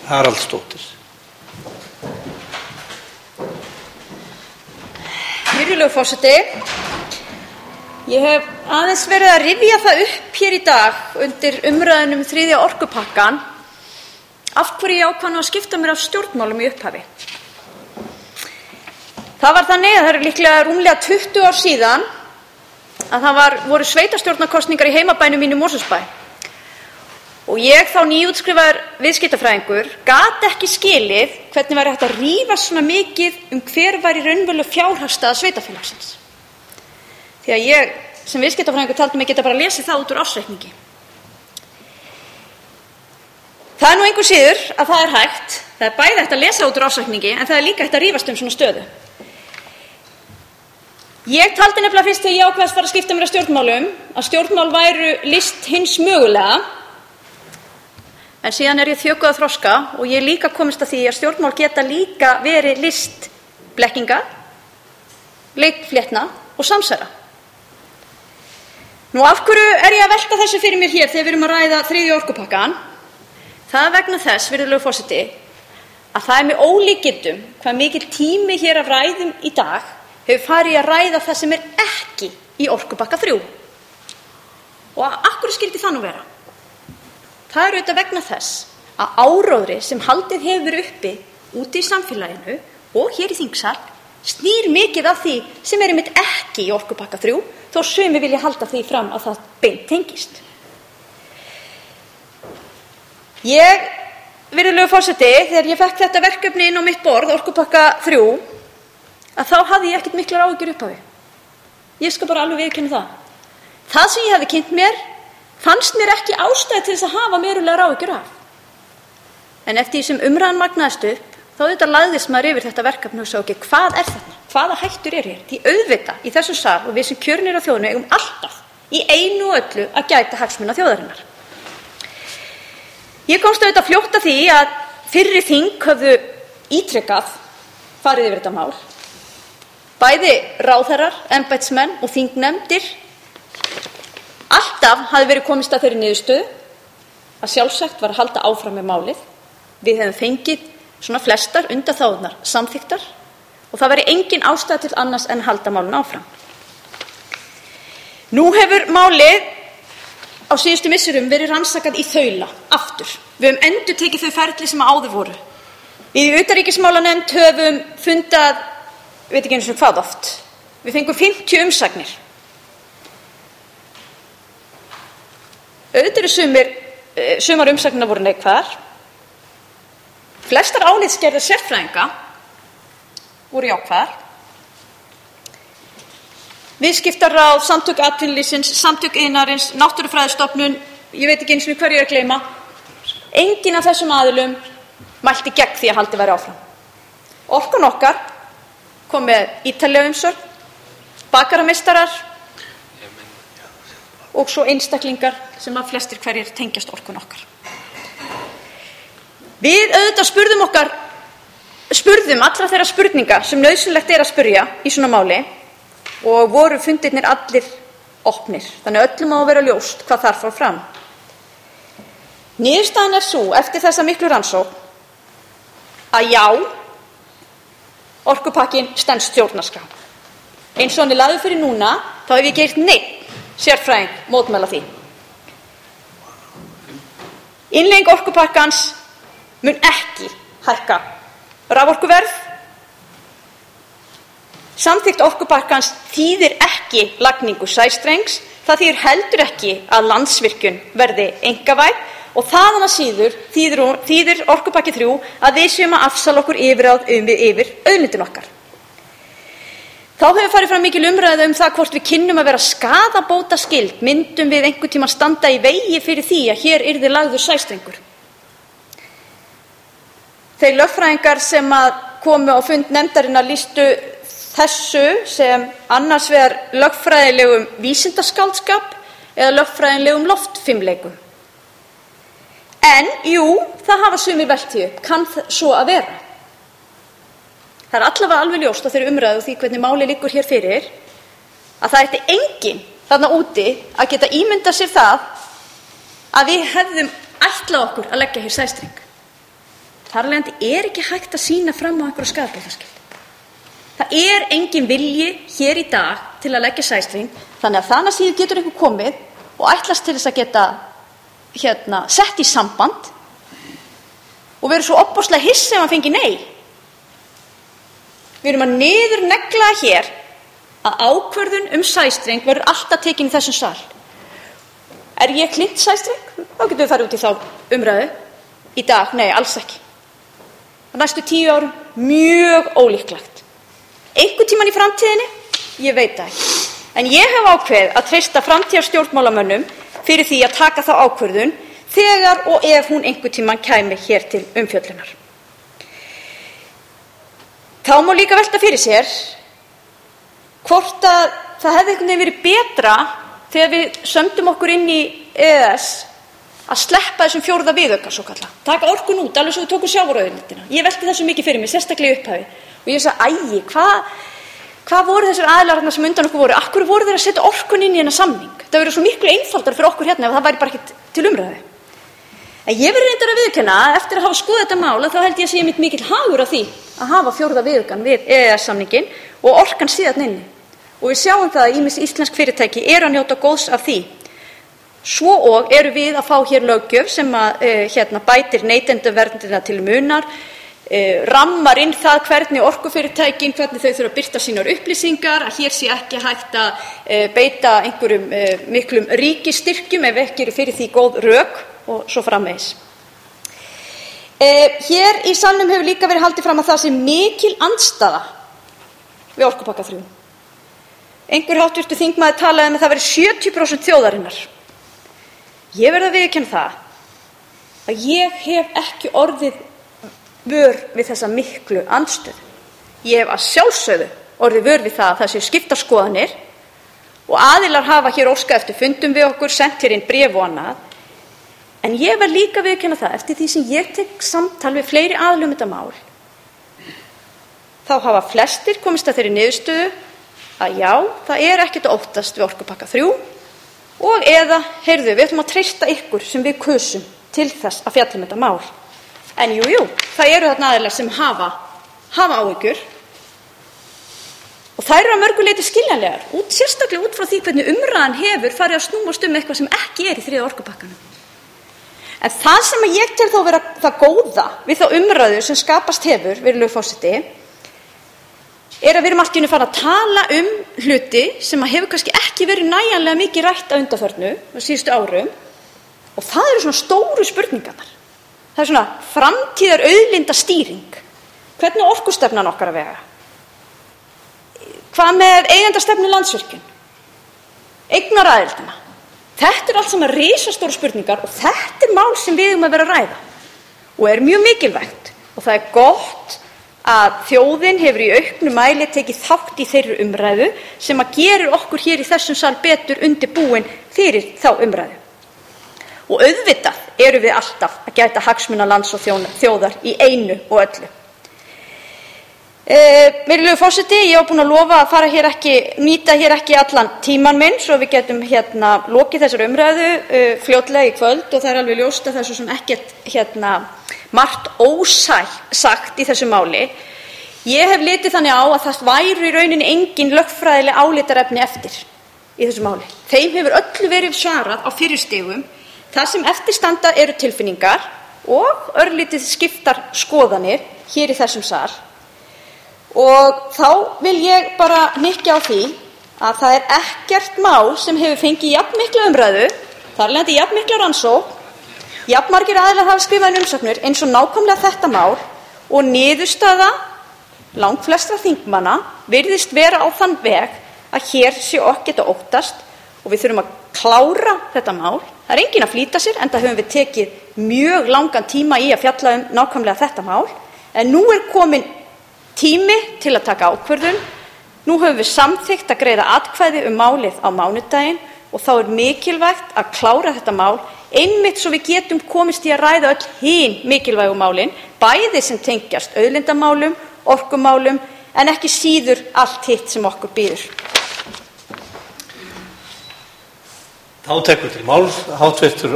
Haraldsdóttir. Virðulegur forseti, ég hef aðeins verið að rifja það upp hér í dag undir umræðunum þriðja orkupakkann af hverju ég ákvað að skipta mér af stjórnmálum í upphafi. Það var þannig að það eru líklega rúmlega 20 ár síðan að voru sveitarstjórnarkosningar í heimabænum mínu Mosfellsbæ. Og ég þá nýútskrifaður viðskiptafræðingur gat ekki skilið hvernig væri hægt að rífast svona mikið hver væri raunveruleg fjárhagsstaða sveitarfélagsins. Því að ég sem viðskiptafræðingur taldi mig geta bara lesið það út úr ársreikningi. Það nú engu síður að það hægt. Það bæði hægt að lesa út úr ársreikningi en það líka hægt að rífast svona stöðu. Ég taldi nefnilega fyrst þegar ég ákvaðist fara að skipta mér af stjórnmálum að stjórnmál væru list hins mögulega. En síðan ég þjökuð að þroska og ég líka komist að því að stjórnmál geta líka verið list blekkinga, leikfléttna og samsæra. Nú af hverju ég að velta þessu fyrir mér hér þegar við erum að ræða þriðja orkupakkann? Það er vegna þess, virðulegur forseti, að það með ólíkindum hvað mikill tími hér af ræðum í dag hefur farið að ræða það sem ekki í orkupakka 3. Og af hverju skyldi það nú vera? Það er auðvitað vegna þess að áróðri sem haldið hefur verið uppi úti í samfélaginu og hér í þingsal snýr mikið af því sem einmitt ekki í orkupakka 3 þó sumir vilja halda því fram að það beint tengist. Virðulegur forseti, þegar ég fekk þetta verkefni inn á mitt borð, orkupakka 3, að þá hafði ég ekkert miklar áhyggjur upphafi. Ég skal bara alveg viðurkenna það. Það sem ég hafði kynnt mér fannst mér ekki ástæða til þess að hafa merulegar áhyggjur af. En eftir því sem umræðan magnaðist upp, þá auðvitað lagðist maður yfir þetta verkefni og sagði, hvað er þetta? Hvaða hættur hér? Því auðvitað í þessum sal og við sem kjörin á þjóðinni eigum alltaf í einu og öllu að gæta hagsmuna þjóðarinnar. Ég komst auðvitað fljótt að því að fyrri þing höfðu ítrekað farið yfir þetta mál. Bæði ráðherrar, embættismenn og þingnefndir alltaf hafði verið komist að þeirri niðurstöðu að sjálfsagt var að halda áfram með málið. Við hefðum fengið svona flestar undanþágurnar samþykktar og það væri engin ástæða til annars en halda málinu áfram. Nú hefur málið á síðustu misserum verið rannsakað í þaula aftur. Við höfum endurtekið þau ferli sem áður voru. Við í utanríkismálanefnd höfum fundað, veit ekki einu sinni hvað oft. Við fengum 50 umsagnir. Auðvitað eru sumar umsagnirnar voru neikvæðar. Flestar álitsgerðir sérfræðinga voru jákvæðar. Viðskiptaráð, samtök atvinnulífsins, samtök iðnaðarins, Náttúrufræðistofnun, ég veit ekki einu sinni hverju ég að gleyma. Enginn af þessum aðilum mælti gegn því að haldið væri áfram. Orkan okkar kom með ítarlega umsögn, bakarameistarar og svo einstaklingar sem að flestir hverjir tengjast orkun okkar. Við auðvitað spurðum allra þeirra spurninga sem nauðsynlegt að spyrja í svona máli og voru fundirnir allir opnir, þannig öllum á að vera ljóst hvað þar fór fram. Niðurstaðan sú eftir þessa miklu rannsókn að já, orkupakkinn stenst stjórnarskrá. Eins og hann lagður fyrir núna, þá hef ég gert neinn sérfræðing mótmæla því. Innleiðing orkupakkans mun ekki hækka raforkuverð. Samþykkt orkupakkans þýðir ekki lagningu sæstrengs. Það þýðir heldur ekki að Landsvirkjun verði einkavædd og þaðan að síður þýðir orkupakki 3 að við séum að afsala okkur yfirráð yfir auðlindin okkar. Þá hefur farið fram mikil umræða það hvort við kynnum að vera skaðabótaskyld, myndum við einhvern tímann standa í vegi fyrir því að hér yrði lagður sæstrengur. Þeir lögfræðingar sem komu á fund nefndarinnar lýstu þessu sem annars vegar lögfræðilegum vísindaskáldskap eða lögfræðilegum loftfimleikum. En jú, það hafa sumir velt því upp, kann svo að vera. Það er allavega alveg ljóst á þeirri umræðu því hvernig málið liggur hér fyrir að það ætti enginn þarna úti að geta ímyndað sér það að við hefðum ætlað okkur að leggja hér sæstreng. Þar af leiðandi ekki hægt að sýna fram á einhverja skaðabótaskyldu. Það engin vilji hér í dag til að leggja sæstreng, þannig að þannig síður getur einhver komið og ætlast til þess að geta sett í samband og verið svo ofboðslega hissa ef hann fengi nei. Við erum að niðurnegla hér að ákvörðun sæstreng verður alltaf tekin í þessum sal. Ég hlynnt sæstreng? Þá getum við farið út í þá umræðu. Í dag, nei, alls ekki. Á næstu 10 árum, mjög ólíklegt. Einhvern tímann í framtíðinni? Ég veit það ekki. En ég hef ákveðið að treysta framtíðarstjórnmálamönnum fyrir því að taka þá ákvörðun þegar og ef hún einhvern tímann kæmi hér til umfjöllunar. Þá má líka velta fyrir sér hvort að það hefði einhvern veginn verið betra þegar við sömdum okkur inn í EES að sleppa þessum 4. viðauka svokallað. Taka orkun út, alveg svo við tókum sjávarauðlindina. Ég velti þessu mikið fyrir mér, sérstaklega í upphafi. Og ég sagði, hvað voru þessir aðilar sem undan okkur voru? Af hverju voru þeir að setja orkun inn í þennan samning? Það verður svo miklu einfaldara fyrir okkur hérna ef það væri bara ekkert til umræðu. En ég verður reyndar að viðurkenna að eftir að hafa skoðað þetta mál þá held ég að sé mikill hagur af því að hafa 4. viðaukann við EES-samninginn og orkan síðan inni. Og við sjáum það að ýmis íslensk fyrirtæki að njóta góðs af því. Svo og erum við að fá hér löggjöf sem bætir neytendaverndina til munar, rammar inn það hvernig orkufyrirtækin, hvernig þau þurfa að birta sínar upplýsingar, að hér sé ekki hægt að beita einhverjum miklum ríkisstyrkjum ef ekki eru fyrir því góð rök og svo framvegis. Hér í salnum hefur líka verið haldið fram að það sé mikil andstaða við orkupakka 3. Einhver háttvirtur þingmaður talaði að það veri 70% þjóðarinnar. Ég verð að viðurkenna það að ég hef ekki orðið vör við þessa miklu andstöðu. Ég hef að sjálfsögðu orðið vör við það að það séu skiptar skoðanir og aðilar hafa hér óskað eftir fundum við okkur, sent hér inn bréf og annað. En ég verð líka að viðurkenna það eftir því sem ég tek samtal við fleiri aðilum þetta mál. Þá hafa flestir komist að þeirri niðurstöðu að já, það ekkert að óttast við orkupakka 3 og eða, heyrðu, við ætlum að treysta ykkur sem við kusum til þess að fjalla þetta mál. En jú, það eru þarna aðilar sem hafa áhyggjur og þær eru að mörgu leyti skiljanlegar, sérstaklega út frá því hvernig umræðan hefur farið að snúast eitthvað sem ekki í 3. orkupakkanum. En það sem ég tel þó vera það góða við þá umræðu sem skapast hefur, virðulegur forseti, að við erum allt í einu farin að tala hluti sem hefur kannski ekki verið nægjanlega mikið rætt að undanförnu á síðustu árum og það eru svona stóru spurningarnar. Það svona framtíðar auðlindastýring. Hvernig er orkustefnan okkar að vega? Hvað með eigendastefnu Landsvirkjun? Eignaraðildina? Þetta allt saman risastóru spurningar og þetta mál sem við að vera að ræða og mjög mikilvægt og það gott að þjóðin hefur í auknum mæli tekið þátt í þeirri umræðu sem að gerir okkur hér í þessum sal betur undirbúin fyrir þá umræðu. Og auðvitað erum við alltaf að gæta hagsmuna lands og þjóðar í einu og öllu. Virðulegur forseti, ég var búin að lofa að nýta hér ekki allan tímann minn svo við getum lokið þessari umræðu fljótlega í kvöld og það alveg ljóst að það svo sem ekkert margt ósagt í þessu máli. Ég hef litið þannig á að það væru í rauninni engin lögfræðileg álitarefni eftir í þessu máli. Þeim hefur öllu verið svarað á fyrri stigum. Það sem eftir standa eru tilfinningar og örlítið skiptar skoðanir hér í þessum sal. Og þá vil ég bara hnykkja á því að það ekkert mál sem hefur fengið jafn mikla umræðu, þar af leiðandi jafn mikla rannsókn, jafn margir aðilar hafa skrifað umsagnir eins og nákvæmlega þetta mál og niðurstaða langflestra þingmanna virðist vera á þann veg að hér sé ekkert að óttast og við þurfum að klára þetta mál. Það enginn að flýta sér enda höfum við tekið mjög langan tíma í að fjalla nákvæmlega þetta mál en nú komin tími til að taka ákvörðun. Nú höfum við samþykkt að greiða atkvæði málið á mánudaginn og þá mikilvægt að klára þetta mál einmitt svo við getum komist í að ræða öll hin mikilvægu málin, bæði sem tengjast auðlindamálum, orkumálum en ekki síður allt hitt sem okkur býður. Þá tekur til máls hv.